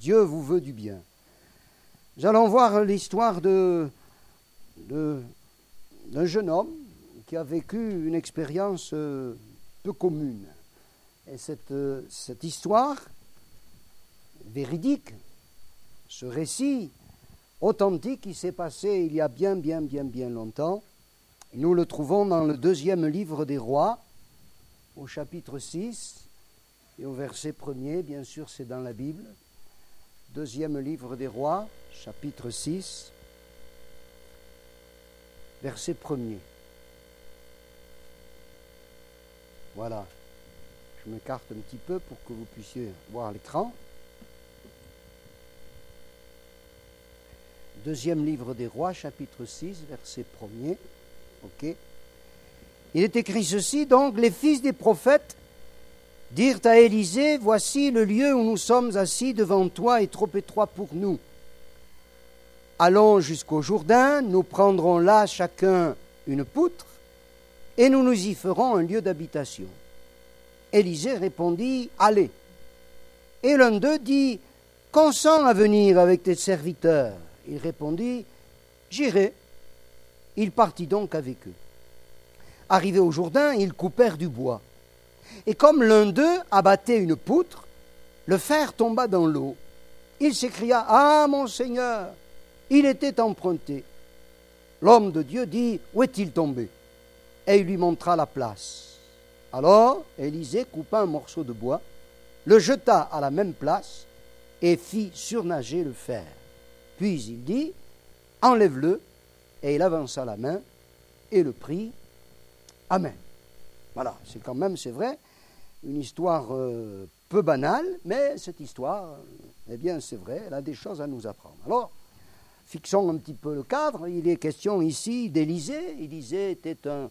Dieu vous veut du bien. Nous allons voir l'histoire d'un jeune homme qui a vécu une expérience peu commune. Et cette histoire véridique, ce récit authentique qui s'est passé il y a bien longtemps, nous le trouvons dans le 2e livre des Rois, au chapitre 6 et au verset 1er, bien sûr c'est dans la Bible. 2e livre des Rois, chapitre 6, verset 1er. Voilà, je m'écarte un petit peu pour que vous puissiez voir l'écran. 2e livre des Rois, chapitre 6, verset 1er. Ok. Il est écrit ceci, donc, les fils des prophètes dirent à Élisée, voici le lieu où nous sommes assis devant toi est trop étroit pour nous. Allons jusqu'au Jourdain, nous prendrons là chacun une poutre, et nous nous y ferons un lieu d'habitation. Élisée répondit, allez. Et l'un d'eux dit, consens à venir avec tes serviteurs. Il répondit, j'irai. Il partit donc avec eux. Arrivés au Jourdain, ils coupèrent du bois. Et comme l'un d'eux abattait une poutre, le fer tomba dans l'eau. Il s'écria, ah mon Seigneur, il était emprunté. L'homme de Dieu dit, où est-il tombé? Et il lui montra la place. Alors Élisée coupa un morceau de bois, le jeta à la même place et fit surnager le fer. Puis il dit, enlève-le, et il avança la main et le prit. Amen. Voilà, c'est quand même, c'est vrai, une histoire peu banale, mais cette histoire, eh bien, c'est vrai, elle a des choses à nous apprendre. Alors, fixons un petit peu le cadre. Il est question ici d'Élisée. Élisée était un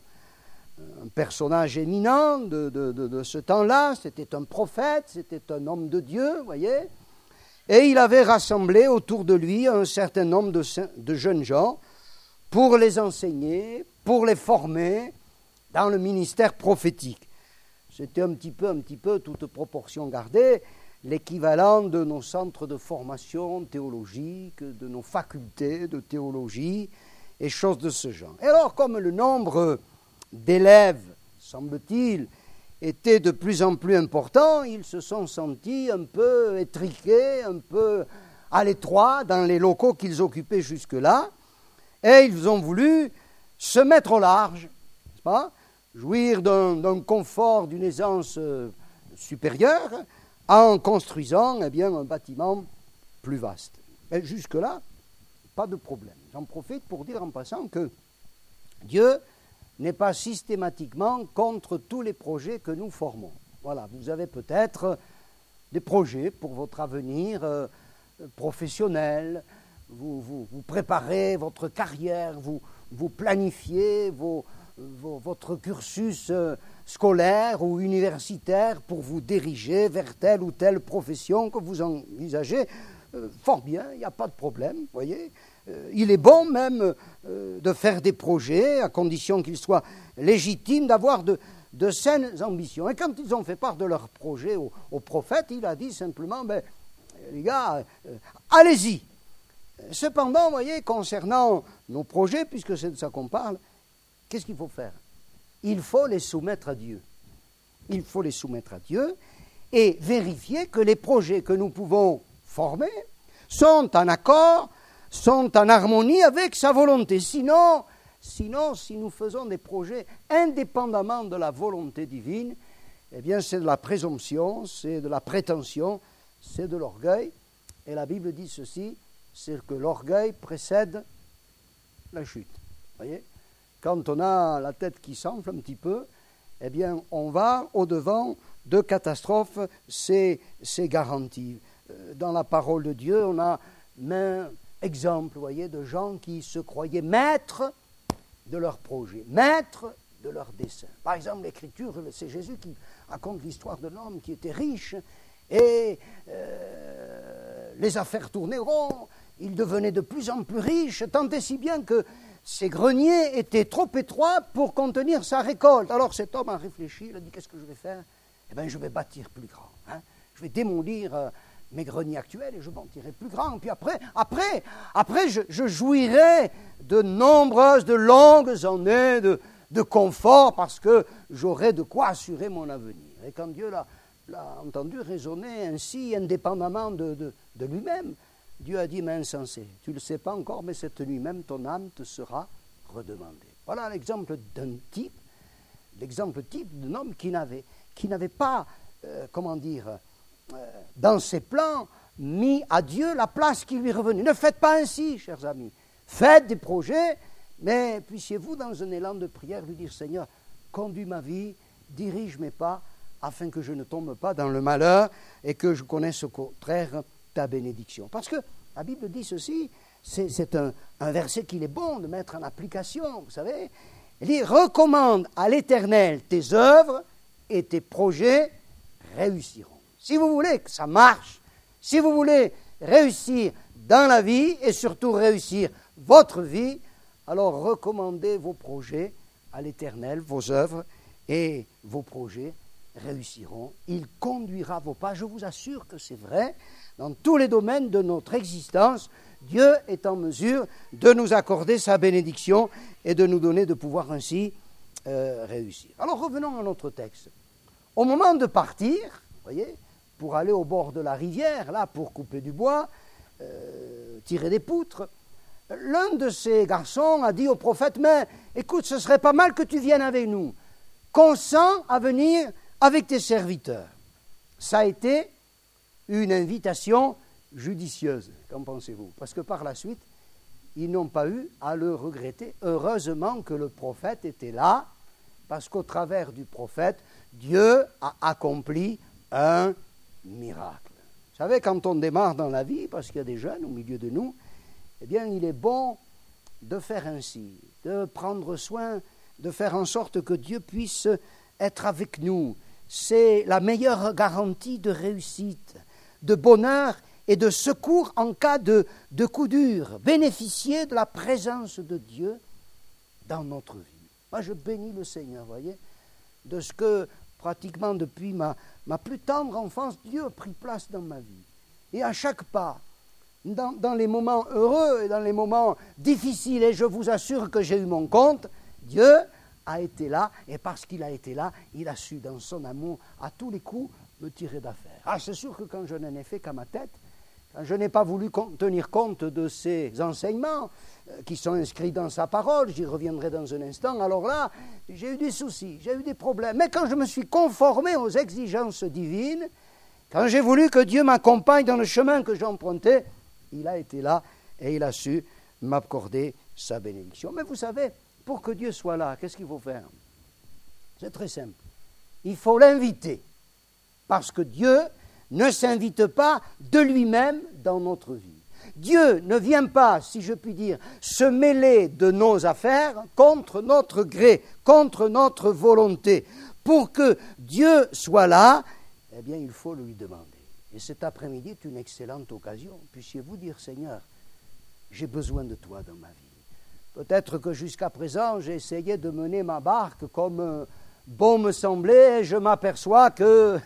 personnage éminent de ce temps-là. C'était un prophète, c'était un homme de Dieu, vous voyez. Et il avait rassemblé autour de lui un certain nombre de jeunes gens pour les enseigner, pour les former dans le ministère prophétique. C'était un petit peu, toute proportion gardée, l'équivalent de nos centres de formation théologique, de nos facultés de théologie et choses de ce genre. Et alors, comme le nombre d'élèves, semble-t-il, était de plus en plus important, ils se sont sentis un peu étriqués, un peu à l'étroit dans les locaux qu'ils occupaient jusque-là, et ils ont voulu se mettre au large, n'est-ce pas, jouir d'un confort, d'une aisance supérieure, en construisant eh bien, un bâtiment plus vaste. Et jusque-là, pas de problème. J'en profite pour dire en passant que Dieu n'est pas systématiquement contre tous les projets que nous formons. Voilà, vous avez peut-être des projets pour votre avenir professionnel, vous préparez votre carrière, vous planifiez votre cursus scolaire ou universitaire pour vous diriger vers telle ou telle profession que vous envisagez. Fort bien, il n'y a pas de problème, vous voyez. Il est bon même de faire des projets, à condition qu'ils soient légitimes, d'avoir de saines ambitions. Et quand ils ont fait part de leur projet au prophète, il a dit simplement, les gars, allez-y. Cependant, vous voyez, concernant nos projets, puisque c'est de ça qu'on parle, qu'est-ce qu'il faut faire? Il faut les soumettre à Dieu. Il faut les soumettre à Dieu et vérifier que les projets que nous pouvons former sont en accord, sont en harmonie avec sa volonté. Sinon, si nous faisons des projets indépendamment de la volonté divine, eh bien c'est de la présomption, c'est de la prétention, c'est de l'orgueil. Et la Bible dit ceci, c'est que l'orgueil précède la chute. Vous voyez ? Quand on a la tête qui s'enfle un petit peu, eh bien on va au-devant de catastrophes, c'est garanti. Dans la parole de Dieu, on a un exemple, vous voyez, de gens qui se croyaient maîtres de leur projet, maîtres de leur dessein. Par exemple, l'Écriture, c'est Jésus qui raconte l'histoire de l'homme qui était riche et les affaires tournaient rond, il devenait de plus en plus riche, tant et si bien que ses greniers étaient trop étroits pour contenir sa récolte. Alors cet homme a réfléchi, il a dit, qu'est-ce que je vais faire? Eh bien, je vais bâtir plus grand. Je vais démolir mes greniers actuels et je bâtirai plus grand. Puis après je jouirai de nombreuses, de longues années de confort parce que j'aurai de quoi assurer mon avenir. Et quand Dieu l'a entendu raisonner ainsi, indépendamment de lui-même, Dieu a dit, mais insensé, tu ne le sais pas encore, mais cette nuit même, ton âme te sera redemandée. Voilà l'exemple d'un type, l'exemple type d'un homme qui n'avait pas, dans ses plans, mis à Dieu la place qui lui revenait. Ne faites pas ainsi, chers amis. Faites des projets, mais puissiez-vous, dans un élan de prière, lui dire, Seigneur, conduis ma vie, dirige mes pas, afin que je ne tombe pas dans le malheur et que je connaisse au contraire ta bénédiction. Parce que la Bible dit ceci, c'est un verset qu'il est bon de mettre en application, vous savez. Il dit, recommande à l'Éternel tes œuvres et tes projets réussiront. Si vous voulez que ça marche, si vous voulez réussir dans la vie et surtout réussir votre vie, alors recommandez vos projets à l'Éternel, vos œuvres et vos projets réussiront. Il conduira vos pas. Je vous assure que c'est vrai. Dans tous les domaines de notre existence, Dieu est en mesure de nous accorder sa bénédiction et de nous donner de pouvoir ainsi réussir. Alors revenons à notre texte. Au moment de partir, voyez, pour aller au bord de la rivière, là, pour couper du bois, tirer des poutres, l'un de ces garçons a dit au prophète, mais écoute, ce serait pas mal que tu viennes avec nous. Consens à venir avec tes serviteurs. Ça a été une invitation judicieuse, qu'en pensez-vous? Parce que par la suite, ils n'ont pas eu à le regretter. Heureusement que le prophète était là, parce qu'au travers du prophète, Dieu a accompli un miracle. Vous savez, quand on démarre dans la vie, parce qu'il y a des jeunes au milieu de nous, eh bien, il est bon de faire ainsi, de prendre soin, de faire en sorte que Dieu puisse être avec nous. C'est la meilleure garantie de réussite, de bonheur et de secours en cas de coup dur. Bénéficier de la présence de Dieu dans notre vie. Moi, je bénis le Seigneur, voyez, de ce que, pratiquement depuis ma plus tendre enfance, Dieu a pris place dans ma vie. Et à chaque pas, dans les moments heureux et dans les moments difficiles, et je vous assure que j'ai eu mon compte, Dieu a été là, et parce qu'il a été là, il a su, dans son amour, à tous les coups, me tirer d'affaire. Ah, c'est sûr que quand je n'en ai fait qu'à ma tête, quand je n'ai pas voulu tenir compte de ces enseignements qui sont inscrits dans sa parole, j'y reviendrai dans un instant, alors là, j'ai eu des soucis, j'ai eu des problèmes. Mais quand je me suis conformé aux exigences divines, quand j'ai voulu que Dieu m'accompagne dans le chemin que j'empruntais, il a été là et il a su m'accorder sa bénédiction. Mais vous savez, pour que Dieu soit là, qu'est-ce qu'il faut faire? C'est très simple. Il faut l'inviter. Parce que Dieu ne s'invite pas de lui-même dans notre vie. Dieu ne vient pas, si je puis dire, se mêler de nos affaires contre notre gré, contre notre volonté. Pour que Dieu soit là, eh bien, il faut lui demander. Et cet après-midi est une excellente occasion. Puissiez-vous dire, Seigneur, j'ai besoin de toi dans ma vie. Peut-être que jusqu'à présent, j'ai essayé de mener ma barque comme bon me semblait, et je m'aperçois que,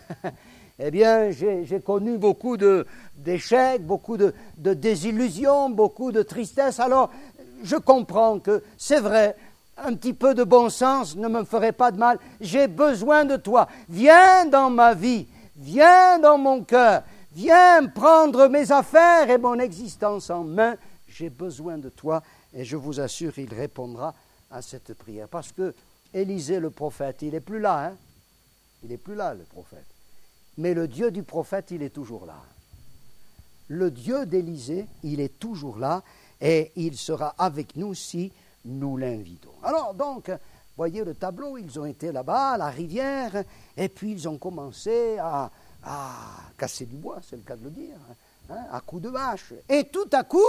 eh bien, j'ai connu beaucoup d'échecs, beaucoup de désillusions, beaucoup de tristesse. Alors, je comprends que c'est vrai, un petit peu de bon sens ne me ferait pas de mal. J'ai besoin de toi. Viens dans ma vie, viens dans mon cœur, viens prendre mes affaires et mon existence en main. J'ai besoin de toi. Et je vous assure, il répondra à cette prière. Parce que Élisée, le prophète, il n'est plus là. Hein? Il n'est plus là, le prophète. Mais le Dieu du prophète, il est toujours là. Le Dieu d'Élisée, il est toujours là. Et il sera avec nous si nous l'invitons. Alors, donc, voyez le tableau, ils ont été là-bas, à la rivière, et puis ils ont commencé à casser du bois, c'est le cas de le dire, hein, à coups de hache. Et tout à coup,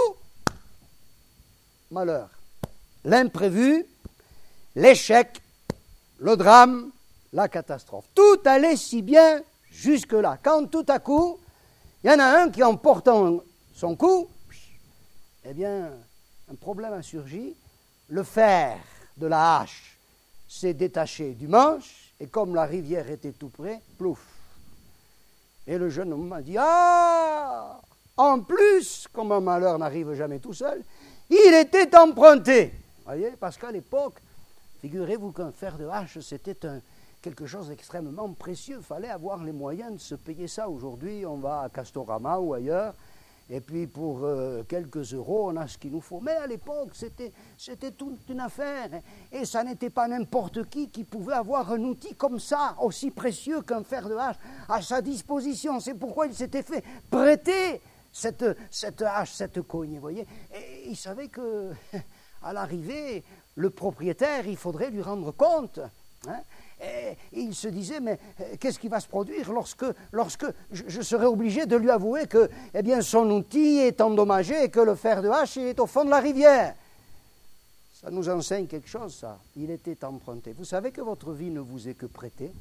malheur, l'imprévu, l'échec, le drame, la catastrophe. Tout allait si bien jusque-là. Quand tout à coup, il y en a un qui, en portant son coup, eh bien, un problème a surgi. Le fer de la hache s'est détaché du manche, et comme la rivière était tout près, plouf. Et le jeune homme m'a dit, ah, en plus, comme un malheur n'arrive jamais tout seul, il était emprunté. Voyez, parce qu'à l'époque, figurez-vous qu'un fer de hache, c'était quelque chose d'extrêmement précieux. Il fallait avoir les moyens de se payer ça. Aujourd'hui, on va à Castorama ou ailleurs, et puis pour quelques euros, on a ce qu'il nous faut. Mais à l'époque, c'était toute une affaire. Et ça n'était pas n'importe qui pouvait avoir un outil comme ça, aussi précieux qu'un fer de hache, à sa disposition. C'est pourquoi il s'était fait prêter cette hache, cette cogne, vous voyez. Et il savait que, à l'arrivée, le propriétaire, il faudrait lui rendre compte. Hein. Et il se disait, mais qu'est-ce qui va se produire lorsque je serai obligé de lui avouer que eh bien, son outil est endommagé et que le fer de hache il est au fond de la rivière. Ça nous enseigne quelque chose, ça. Il était emprunté. Vous savez que votre vie ne vous est que prêtée?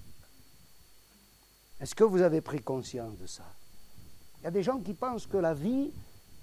Est-ce que vous avez pris conscience de ça? Il y a des gens qui pensent que leur vie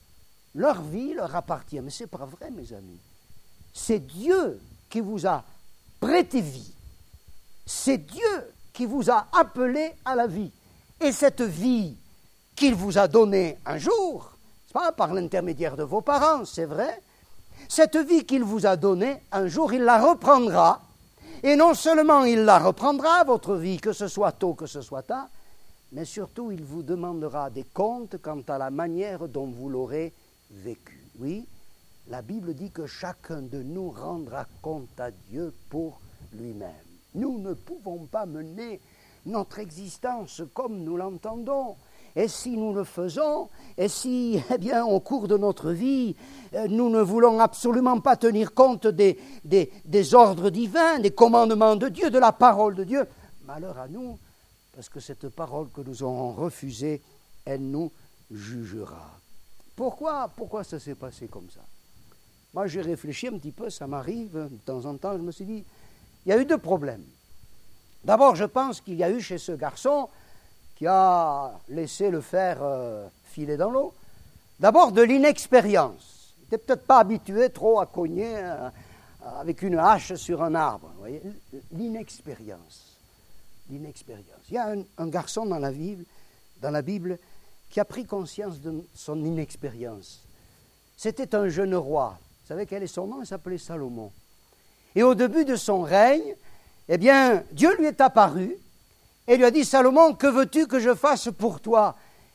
leur appartient. Mais ce n'est pas vrai, mes amis. C'est Dieu qui vous a prêté vie. C'est Dieu qui vous a appelé à la vie. Et cette vie qu'il vous a donnée un jour, c'est pas par l'intermédiaire de vos parents, c'est vrai, cette vie qu'il vous a donnée, un jour, il la reprendra. Et non seulement il la reprendra, votre vie, que ce soit tôt, que ce soit tard, mais surtout il vous demandera des comptes quant à la manière dont vous l'aurez vécu. Oui, la Bible dit que chacun de nous rendra compte à Dieu pour lui-même. Nous ne pouvons pas mener notre existence comme nous l'entendons. Et si nous le faisons, et si, eh bien, au cours de notre vie, nous ne voulons absolument pas tenir compte des ordres divins, des commandements de Dieu, de la parole de Dieu, malheur à nous, parce que cette parole que nous aurons refusée, elle nous jugera. Pourquoi ça s'est passé comme ça? Moi, j'ai réfléchi un petit peu, ça m'arrive de temps en temps, je me suis dit, il y a eu deux problèmes. D'abord, je pense qu'il y a eu chez ce garçon qui a laissé le fer filer dans l'eau, d'abord de l'inexpérience. Il n'était peut-être pas habitué trop à cogner avec une hache sur un arbre. Vous voyez, l'inexpérience. L'inexpérience. Il y a un garçon dans la Bible qui a pris conscience de son inexpérience. C'était un jeune roi. Vous savez quel est son nom? Il s'appelait Salomon. Et au début de son règne, eh bien, Dieu lui est apparu et lui a dit, Salomon, que veux-tu que je fasse pour toi?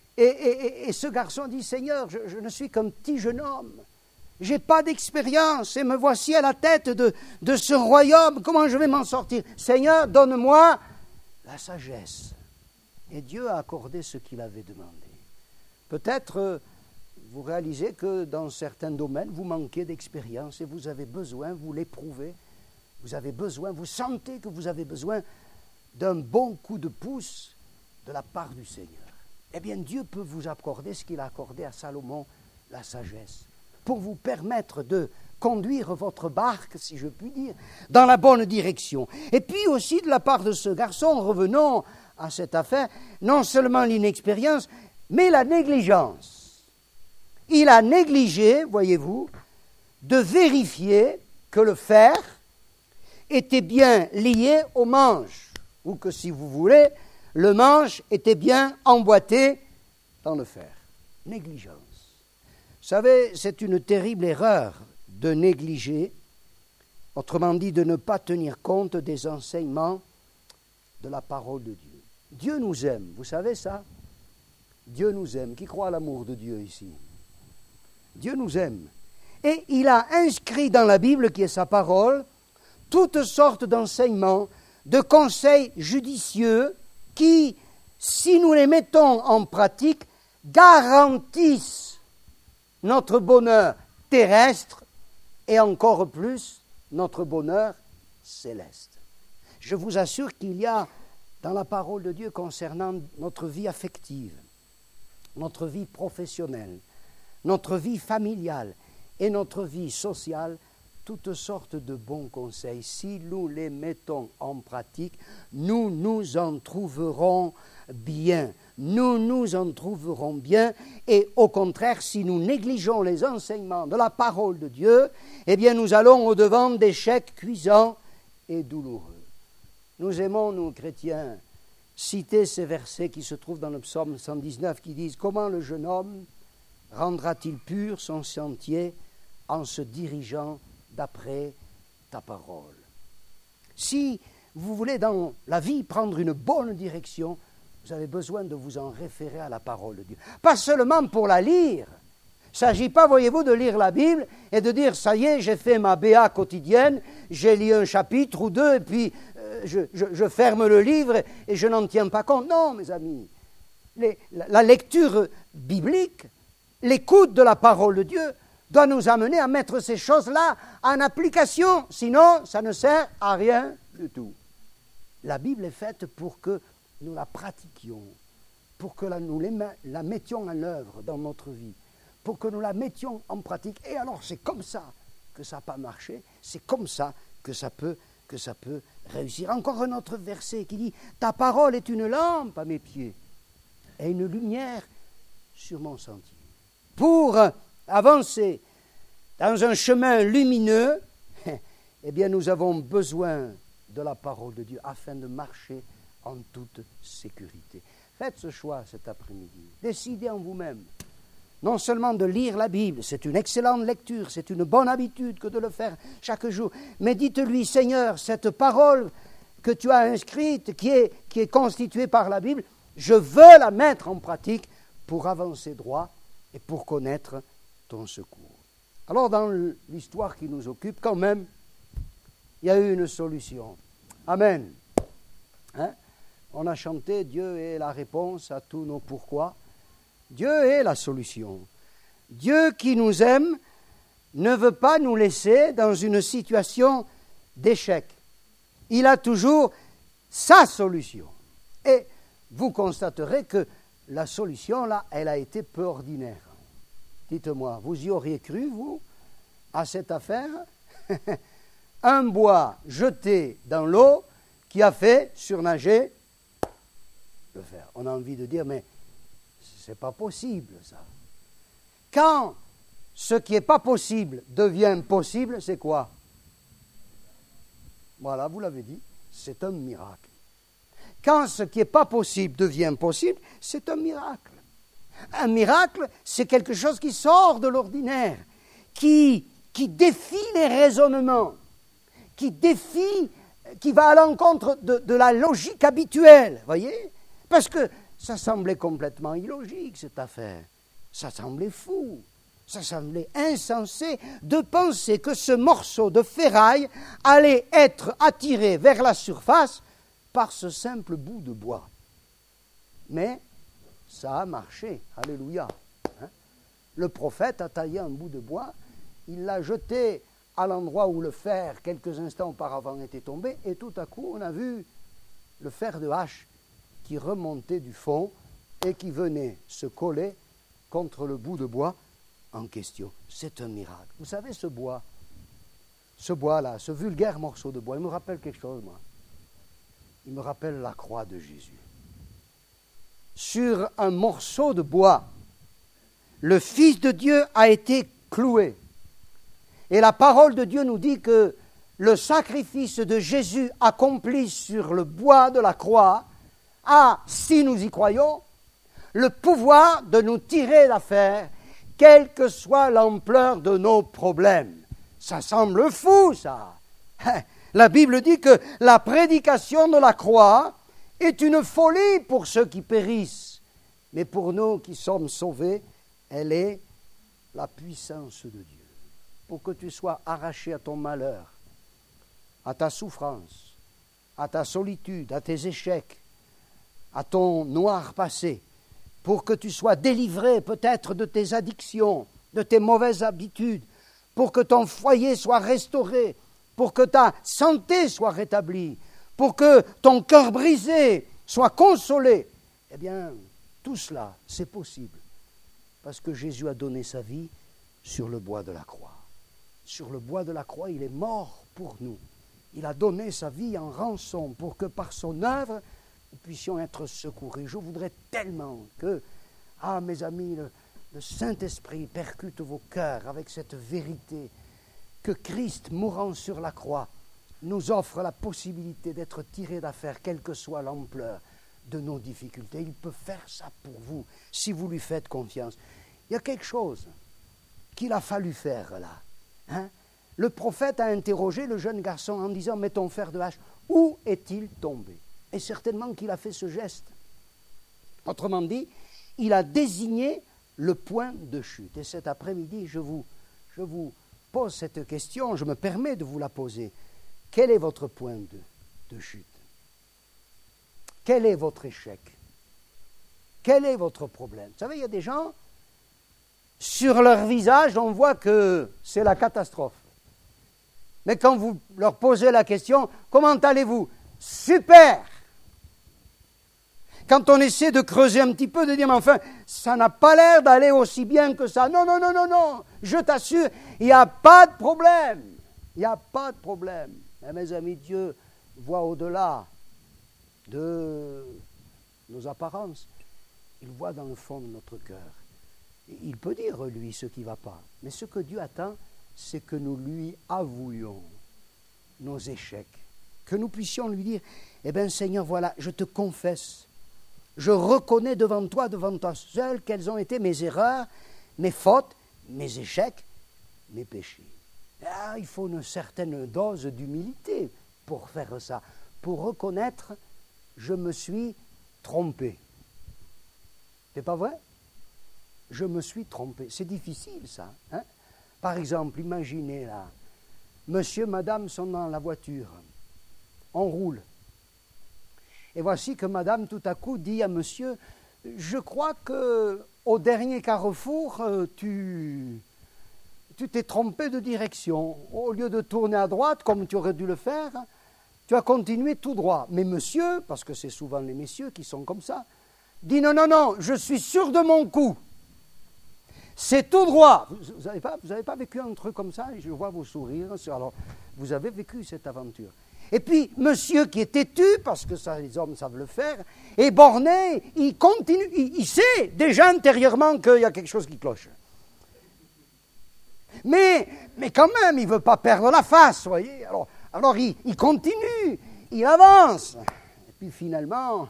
Et ce garçon dit, Seigneur, je ne suis qu'un petit jeune homme. Je n'ai pas d'expérience et me voici à la tête de ce royaume. Comment je vais m'en sortir? Seigneur, donne-moi la sagesse. Et Dieu a accordé ce qu'il avait demandé. Peut-être vous réalisez que dans certains domaines, vous manquez d'expérience et vous avez besoin, vous l'éprouvez, vous avez besoin, vous sentez que vous avez besoin d'un bon coup de pouce de la part du Seigneur. Eh bien, Dieu peut vous accorder ce qu'il a accordé à Salomon, la sagesse, pour vous permettre de conduire votre barque, si je puis dire, dans la bonne direction. Et puis aussi, de la part de ce garçon, revenons à cette affaire, non seulement l'inexpérience, mais la négligence. Il a négligé, voyez-vous, de vérifier que le fer était bien lié au manche, ou que, si vous voulez, le manche était bien emboîté dans le fer. Négligence. Vous savez, c'est une terrible erreur de négliger, autrement dit, de ne pas tenir compte des enseignements de la parole de Dieu. Dieu nous aime, vous savez ça? Dieu nous aime. Qui croit à l'amour de Dieu ici? Dieu nous aime. Et il a inscrit dans la Bible, qui est sa parole, toutes sortes d'enseignements, de conseils judicieux qui, si nous les mettons en pratique, garantissent notre bonheur terrestre et encore plus notre bonheur céleste. Je vous assure qu'il y a dans la parole de Dieu concernant notre vie affective, notre vie professionnelle, notre vie familiale et notre vie sociale, toutes sortes de bons conseils. Si nous les mettons en pratique, nous nous en trouverons bien. Nous nous en trouverons bien. Et au contraire, si nous négligeons les enseignements de la parole de Dieu, eh bien nous allons au-devant d'échecs cuisants et douloureux. Nous aimons, nous chrétiens, citer ces versets qui se trouvent dans le psaume 119 qui disent « Comment le jeune homme rendra-t-il pur son sentier en se dirigeant d'après ta parole ?» Si vous voulez dans la vie prendre une bonne direction, vous avez besoin de vous en référer à la parole de Dieu. Pas seulement pour la lire. Il ne s'agit pas, voyez-vous, de lire la Bible et de dire « ça y est, j'ai fait ma BA quotidienne, j'ai lu un chapitre ou deux et puis je ferme le livre et je n'en tiens pas compte. » Non, mes amis, la lecture biblique, l'écoute de la parole de Dieu doit nous amener à mettre ces choses-là en application. Sinon, ça ne sert à rien du tout. La Bible est faite pour que nous la pratiquions, pour que nous la mettions en œuvre dans notre vie, pour que nous la mettions en pratique. Et alors, c'est comme ça que ça n'a pas marché, c'est comme ça que ça peut réussir. Encore un autre verset qui dit « Ta parole est une lampe à mes pieds et une lumière sur mon sentier. » Pour avancer dans un chemin lumineux, eh bien, nous avons besoin de la parole de Dieu afin de marcher en toute sécurité. Faites ce choix cet après-midi. Décidez en vous-même, non seulement de lire la Bible, c'est une excellente lecture, c'est une bonne habitude que de le faire chaque jour, mais dites-lui, Seigneur, cette parole que tu as inscrite, qui est constituée par la Bible, je veux la mettre en pratique pour avancer droit et pour connaître ton secours. Alors, dans l'histoire qui nous occupe, quand même, il y a eu une solution. Amen. Hein? On a chanté « Dieu est la réponse à tous nos pourquoi ». Dieu est la solution. Dieu qui nous aime ne veut pas nous laisser dans une situation d'échec. Il a toujours sa solution. Et vous constaterez que la solution, là, elle a été peu ordinaire. Dites-moi, vous y auriez cru, vous, à cette affaire? Un bois jeté dans l'eau qui a fait surnager le fer. On a envie de dire, mais c'est pas possible, ça. Quand ce qui n'est pas possible devient possible, c'est quoi? Voilà, vous l'avez dit, c'est un miracle. Quand ce qui n'est pas possible devient possible, c'est un miracle. Un miracle, c'est quelque chose qui sort de l'ordinaire, qui défie les raisonnements, qui va à l'encontre de la logique habituelle, voyez? Parce que ça semblait complètement illogique, cette affaire. Ça semblait fou, ça semblait insensé de penser que ce morceau de ferraille allait être attiré vers la surface par ce simple bout de bois. Mais ça a marché, alléluia. Hein? Le prophète a taillé un bout de bois, il l'a jeté à l'endroit où le fer, quelques instants auparavant, était tombé, et tout à coup, on a vu le fer de hache qui remontait du fond et qui venait se coller contre le bout de bois en question. C'est un miracle. Vous savez, ce bois-là, ce vulgaire morceau de bois, il me rappelle quelque chose, moi. Il me rappelle la croix de Jésus. Sur un morceau de bois, le Fils de Dieu a été cloué. Et la parole de Dieu nous dit que le sacrifice de Jésus accompli sur le bois de la croix a, si nous y croyons, le pouvoir de nous tirer d'affaire, quelle que soit l'ampleur de nos problèmes. Ça semble fou, ça. La Bible dit que la prédication de la croix est une folie pour ceux qui périssent. Mais pour nous qui sommes sauvés, elle est la puissance de Dieu. Pour que tu sois arraché à ton malheur, à ta souffrance, à ta solitude, à tes échecs, à ton noir passé, pour que tu sois délivré peut-être de tes addictions, de tes mauvaises habitudes, pour que ton foyer soit restauré, pour que ta santé soit rétablie, pour que ton cœur brisé soit consolé. Eh bien, tout cela, c'est possible, parce que Jésus a donné sa vie sur le bois de la croix. Sur le bois de la croix, il est mort pour nous. Il a donné sa vie en rançon pour que par son œuvre, nous puissions être secourus. Je voudrais tellement que, mes amis, le Saint-Esprit percute vos cœurs avec cette vérité, que Christ, mourant sur la croix, nous offre la possibilité d'être tirés d'affaire, quelle que soit l'ampleur de nos difficultés. Il peut faire ça pour vous, si vous lui faites confiance. Il y a quelque chose qu'il a fallu faire là. Hein? Le prophète a interrogé le jeune garçon en disant « Mais ton fer de hache, où est-il tombé ?» Et certainement qu'il a fait ce geste. Autrement dit, il a désigné le point de chute. Et cet après-midi, je vous pose cette question, je me permets de vous la poser. Quel est votre point de chute? Quel est votre échec? Quel est votre problème? Vous savez, il y a des gens, sur leur visage, on voit que c'est la catastrophe. Mais quand vous leur posez la question, comment allez-vous? Super! Quand on essaie de creuser un petit peu, de dire, mais enfin, ça n'a pas l'air d'aller aussi bien que ça. Non, non, non, non, non, je t'assure, il n'y a pas de problème. Il n'y a pas de problème. Mais mes amis, Dieu voit au-delà de nos apparences. Il voit dans le fond de notre cœur. Il peut dire, lui, ce qui ne va pas. Mais ce que Dieu attend, c'est que nous lui avouions nos échecs. Que nous puissions lui dire, eh bien Seigneur, voilà, je te confesse. Je reconnais devant toi seul, quelles ont été mes erreurs, mes fautes, mes échecs, mes péchés. Ah, il faut une certaine dose d'humilité pour faire ça, pour reconnaître je me suis trompé. C'est pas vrai? Je me suis trompé. C'est difficile ça. Hein? Par exemple, imaginez là, monsieur, madame sont dans la voiture, on roule. Et voici que madame, tout à coup, dit à monsieur, je crois qu'au dernier carrefour, tu t'es trompé de direction. Au lieu de tourner à droite, comme tu aurais dû le faire, tu as continué tout droit. Mais monsieur, parce que c'est souvent les messieurs qui sont comme ça, dit non, non, non, je suis sûr de mon coup. C'est tout droit. Vous n'avez pas vécu un truc comme ça? Je vois vos sourires. Alors, vous avez vécu cette aventure. Et puis, monsieur qui est têtu, parce que ça, les hommes savent le faire, est borné, il continue, il sait déjà intérieurement qu'il y a quelque chose qui cloche. Mais quand même, il ne veut pas perdre la face, vous voyez. Alors il continue, il avance. Et puis finalement,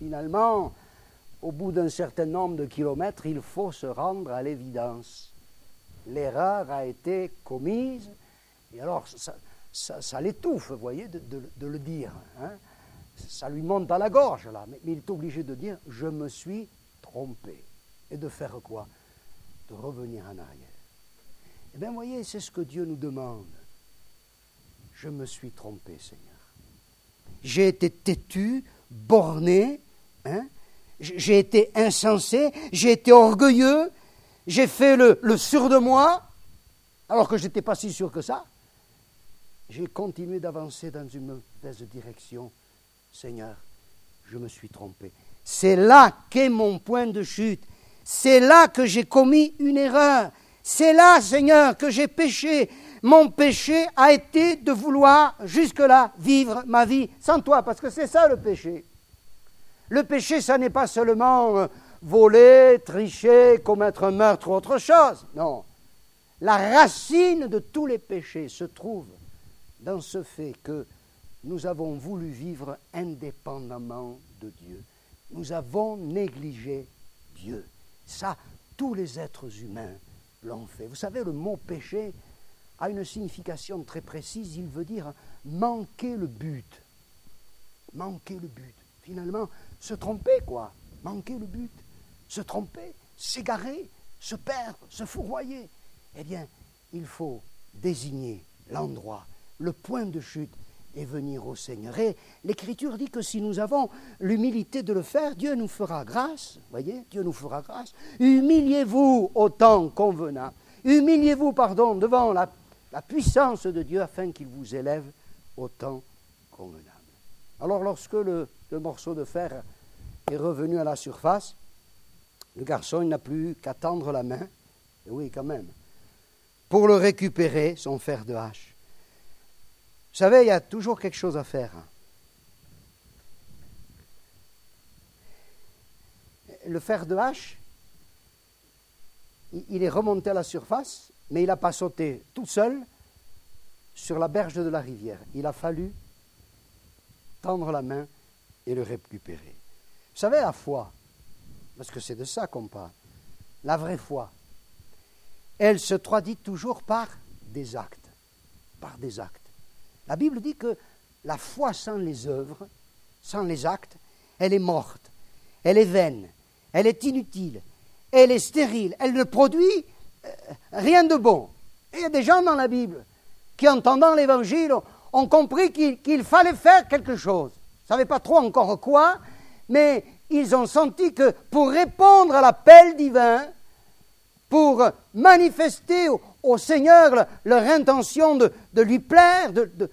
au bout d'un certain nombre de kilomètres, il faut se rendre à l'évidence. L'erreur a été commise, et alors ça l'étouffe, vous voyez, de le dire. Hein. Ça lui monte à la gorge, là. Mais il est obligé de dire, je me suis trompé. Et de faire quoi? De revenir en arrière. Eh bien, vous voyez, c'est ce que Dieu nous demande. Je me suis trompé, Seigneur. J'ai été têtu, borné, hein? J'ai été insensé, j'ai été orgueilleux, j'ai fait le sûr de moi, alors que je n'étais pas si sûr que ça. J'ai continué d'avancer dans une mauvaise direction. Seigneur, je me suis trompé. C'est là qu'est mon point de chute. C'est là que j'ai commis une erreur. C'est là, Seigneur, que j'ai péché. Mon péché a été de vouloir jusque-là vivre ma vie sans toi, parce que c'est ça le péché. Le péché, ça n'est pas seulement voler, tricher, commettre un meurtre ou autre chose. Non. La racine de tous les péchés se trouve dans ce fait que nous avons voulu vivre indépendamment de Dieu. Nous avons négligé Dieu. Ça, tous les êtres humains l'ont fait. Vous savez, le mot péché a une signification très précise. Il veut dire manquer le but. Manquer le but. Finalement, se tromper, quoi. Manquer le but. Se tromper, s'égarer, se perdre, se fourvoyer. Eh bien, il faut désigner l'endroit, le point de chute et venir au Seigneur. Et l'Écriture dit que si nous avons l'humilité de le faire, Dieu nous fera grâce. Voyez, Dieu nous fera grâce. Humiliez-vous au temps convenable. Humiliez-vous, devant la puissance de Dieu afin qu'il vous élève au temps convenable. Alors, lorsque le morceau de fer est revenu à la surface, le garçon il n'a plus qu'à tendre la main, et oui, quand même, pour le récupérer, son fer de hache. Vous savez, il y a toujours quelque chose à faire. Le fer de hache, il est remonté à la surface, mais il n'a pas sauté tout seul sur la berge de la rivière. Il a fallu tendre la main et le récupérer. Vous savez, la foi, parce que c'est de ça qu'on parle, la vraie foi, elle se traduit toujours par des actes. Par des actes. La Bible dit que la foi sans les œuvres, sans les actes, elle est morte, elle est vaine, elle est inutile, elle est stérile, elle ne produit rien de bon. Et il y a des gens dans la Bible qui, entendant l'Évangile, ont compris qu'il fallait faire quelque chose. Ils ne savaient pas trop encore quoi, mais ils ont senti que pour répondre à l'appel divin, pour manifester au Seigneur leur intention de lui plaire,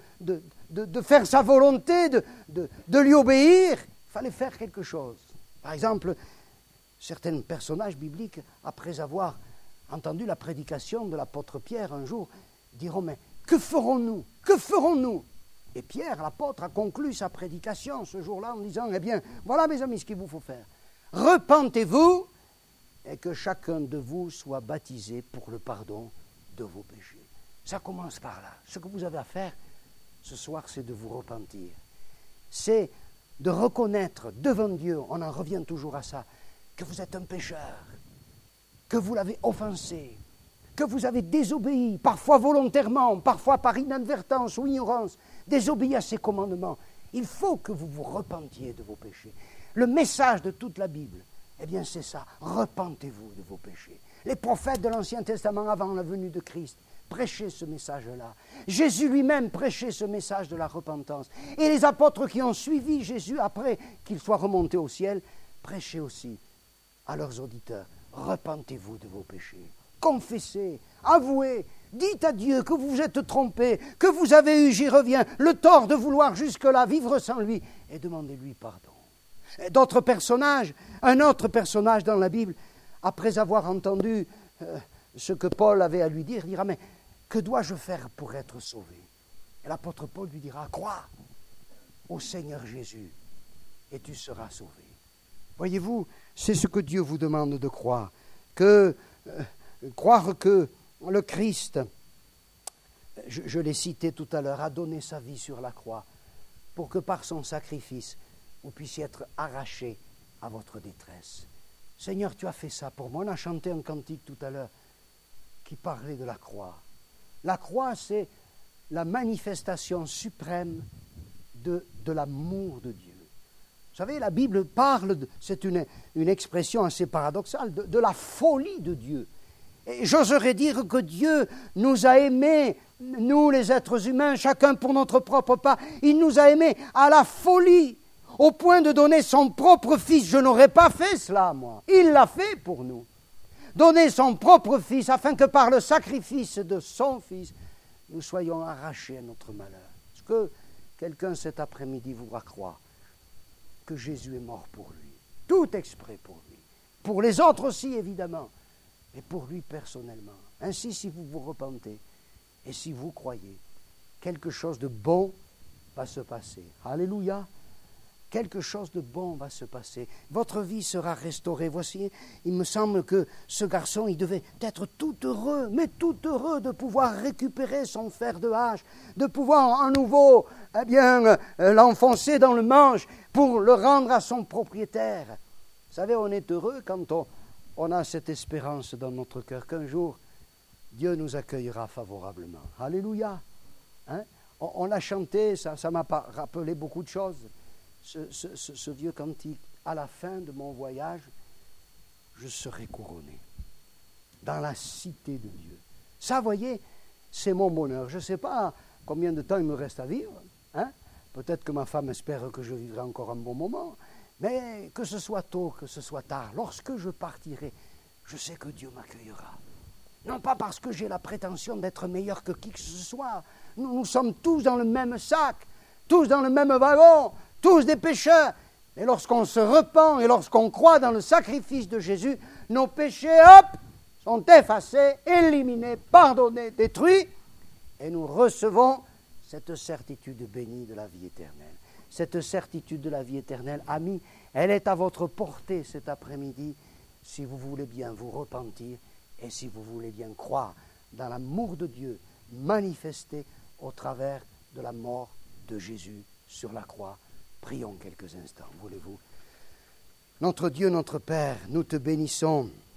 de faire sa volonté, de lui obéir, il fallait faire quelque chose. Par exemple, certains personnages bibliques, après avoir entendu la prédication de l'apôtre Pierre un jour, diront, mais que ferons-nous? Que ferons-nous? Et Pierre, l'apôtre, a conclu sa prédication ce jour-là en disant, eh bien, voilà mes amis ce qu'il vous faut faire. Repentez-vous et que chacun de vous soit baptisé pour le pardon de vos péchés. Ça commence par là. Ce que vous avez à faire ce soir, c'est de vous repentir. C'est de reconnaître devant Dieu, on en revient toujours à ça, que vous êtes un pécheur, que vous l'avez offensé, que vous avez désobéi, parfois volontairement, parfois par inadvertance ou ignorance, désobéi à ses commandements. Il faut que vous vous repentiez de vos péchés. Le message de toute la Bible, eh bien c'est ça, repentez-vous de vos péchés. Les prophètes de l'Ancien Testament avant la venue de Christ prêchaient ce message-là. Jésus lui-même prêchait ce message de la repentance. Et les apôtres qui ont suivi Jésus après qu'il soit remonté au ciel, prêchaient aussi à leurs auditeurs, repentez-vous de vos péchés. Confessez, avouez, dites à Dieu que vous vous êtes trompé, que vous avez eu, j'y reviens, le tort de vouloir jusque-là vivre sans lui, et demandez-lui pardon. D'autres personnages, un autre personnage dans la Bible, après avoir entendu ce que Paul avait à lui dire, dira, mais que dois-je faire pour être sauvé? Et l'apôtre Paul lui dira, crois au Seigneur Jésus et tu seras sauvé. Voyez-vous, c'est ce que Dieu vous demande de croire, croire que le Christ, je l'ai cité tout à l'heure, a donné sa vie sur la croix pour que par son sacrifice, vous puissiez être arrachés à votre détresse. Seigneur, tu as fait ça pour moi. On a chanté un cantique tout à l'heure qui parlait de la croix. La croix, c'est la manifestation suprême de l'amour de Dieu. Vous savez, la Bible parle, c'est une expression assez paradoxale, de la folie de Dieu. Et j'oserais dire que Dieu nous a aimés, nous les êtres humains, chacun pour notre propre part. Il nous a aimés à la folie, au point de donner son propre fils. Je n'aurais pas fait cela, moi. Il l'a fait pour nous. Donner son propre fils afin que par le sacrifice de son fils, nous soyons arrachés à notre malheur. Est-ce que quelqu'un cet après-midi voudra croire que Jésus est mort pour lui? Tout exprès pour lui. Pour les autres aussi, évidemment, mais pour lui personnellement. Ainsi, si vous vous repentez et si vous croyez, quelque chose de bon va se passer. Alléluia! Quelque chose de bon va se passer. Votre vie sera restaurée. Voici, il me semble que ce garçon, il devait être tout heureux, mais tout heureux de pouvoir récupérer son fer de hache, de pouvoir à nouveau, l'enfoncer dans le manche pour le rendre à son propriétaire. Vous savez, on est heureux quand on a cette espérance dans notre cœur qu'un jour, Dieu nous accueillera favorablement. Alléluia! On l'a chanté, ça m'a rappelé beaucoup de choses. Ce vieux cantique, à la fin de mon voyage, je serai couronné dans la cité de Dieu. Ça, voyez, c'est mon bonheur. Je ne sais pas combien de temps il me reste à vivre. Peut-être que ma femme espère que je vivrai encore un bon moment. Mais que ce soit tôt, que ce soit tard, lorsque je partirai, je sais que Dieu m'accueillera. Non pas parce que j'ai la prétention d'être meilleur que qui que ce soit. Nous sommes tous dans le même sac, tous dans le même wagon, tous des pécheurs. Mais lorsqu'on se repent et lorsqu'on croit dans le sacrifice de Jésus, nos péchés, sont effacés, éliminés, pardonnés, détruits. Et nous recevons cette certitude bénie de la vie éternelle. Cette certitude de la vie éternelle, amis, elle est à votre portée cet après-midi, si vous voulez bien vous repentir et si vous voulez bien croire dans l'amour de Dieu manifesté au travers de la mort de Jésus sur la croix. Prions quelques instants, voulez-vous? Notre Dieu, notre Père, nous te bénissons